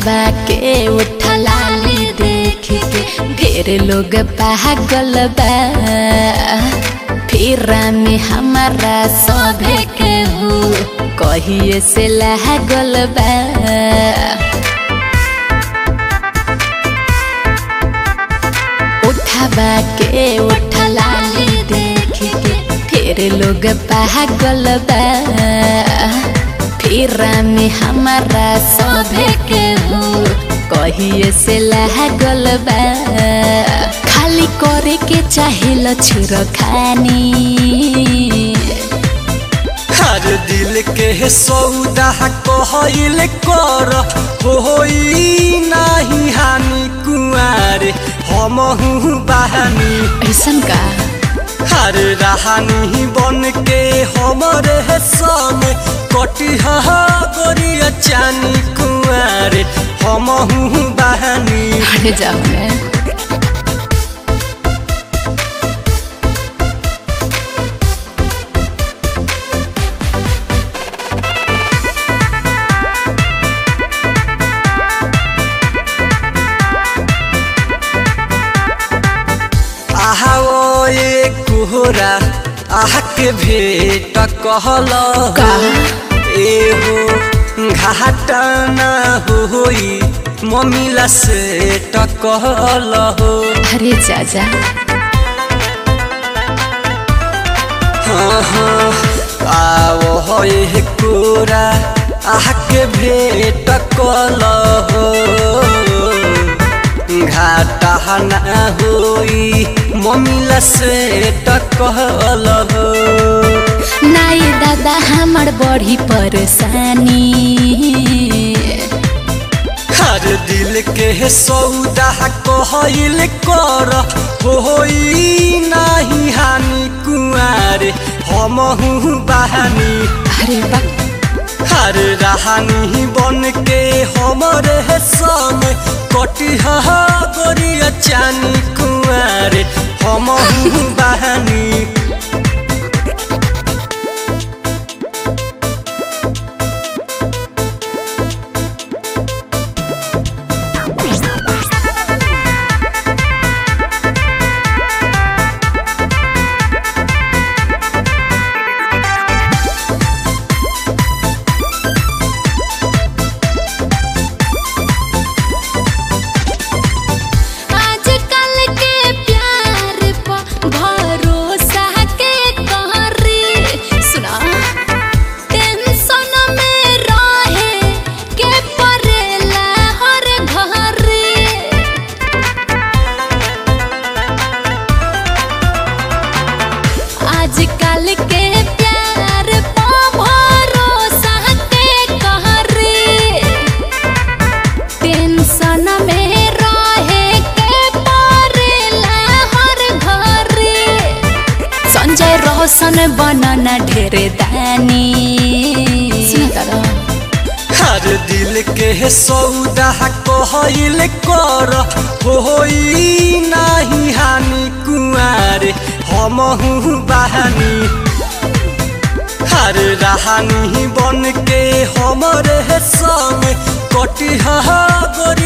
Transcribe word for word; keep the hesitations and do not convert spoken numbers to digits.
उठावा के उठा लाली देख के ढेर लोग पागल बा फिर में हमारा सभे के हो कहिए से लागल बा। उठावा के उठा लाली देख के फिर लोग पागल बा फिर में हमारा सभे के हो कहिए से लागल बा। खाली करे के चाहे लछुर खानी हर दिल के सौदा कहल कर होई नहीं हानि कुआरे हमहू बहानी ऐसन का हर रहानी बन के हमरे संग कटिहा गोरिया चानी कुआरे हमहू बहानी। अरे जाओ मैं आहा ओ ये कोहरा आह के भेट कहल एहो घाटा ना होई मम्मीला से टकल हो। अरे चाचा हाँ हाँ आओ हो ये कोरा आह के भेट कहल हो घाटा ना होई मम्मीला से टकल हो। नाई दादा हमार बड़ी परेशानी हर दिल के सौदा कहल कर होई नहीं हानि कुआरे हमहू बहानी। अरे बा हर रहानी बन के हमरे संग कटिहा गोरिया चानी कुआरे हमहू बहानी। आजकल के प्यार पा भरोसा के कहरी टेंशन में रहे के परेला हर घरी। संजय रोशन बनना ढेर दानी हर दिल के सौदा कहल कर होई नहीं हानि कुआरे हमहू बहानी। हर रहानी बन के हमरे संग कटिहा गोरी